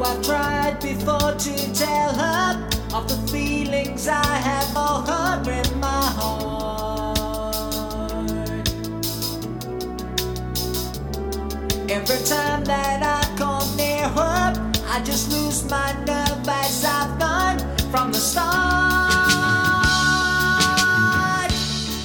I've tried before to tell her of the feelings I have for her in my heart. Every time that I come near her, I just lose my nerve as I've done from the start.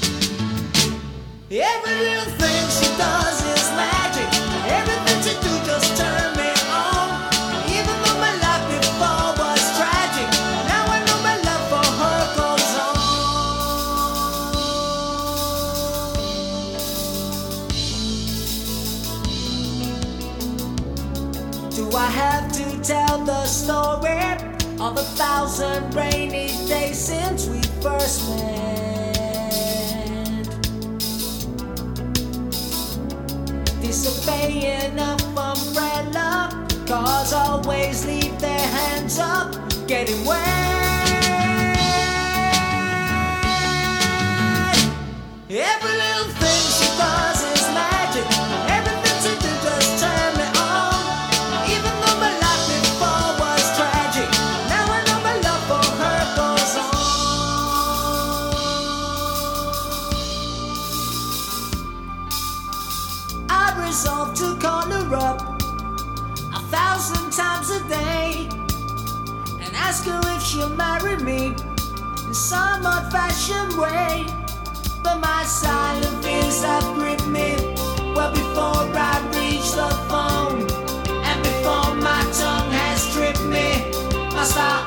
Every little thing she does is magic. Everything she do just turn me on. Even though my life before was tragic, now I know my love for her goes on. Do I have to tell the story of 1,000 rainy days since we first met? Disobeying up umbrella, cars always leave their hands up, getting wet. Every little thing she does is magic. Everything she do just turn me on. Even though my life before was tragic, now I know my love for her goes on. I resolved to call her up 1,000 times a day and ask her if she'll marry me in some old-fashioned way. But my silent fears have gripped me well before I reach the phone, and before my tongue has tripped me, my style